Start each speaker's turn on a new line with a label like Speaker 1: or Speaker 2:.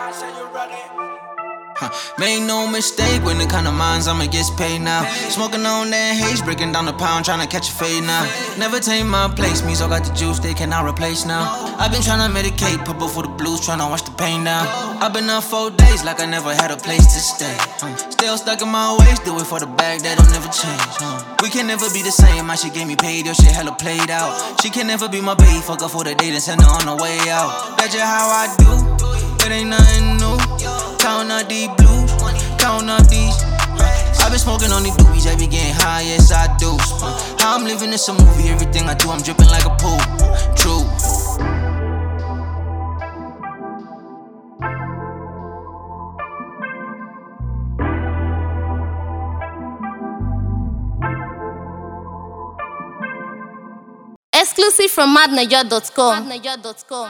Speaker 1: Make no mistake, when it come to mines, I'ma get paid now. Smoking on that haze, breaking down the pound, tryna catch a fade now. Never take my place, me so got the juice, they cannot replace now. I've been tryna medicate, purple for the blues, tryna wash the pain down. I've been up 4 days, like I never had a place to stay. Still stuck in my ways, do it for the bag, that'll never change. We can never be the same, my shit gave me paid, your shit hella played out. She can never be my babe, fuck her for the date and send her on the way out. That's just how I do, it ain't nothing new. Count up these blues, count up these. I've been smoking on these doobies, I be getting high, yes I do. How I'm living is a movie, everything I do, I'm dripping like a pool. True.
Speaker 2: Exclusive from madnaja.com.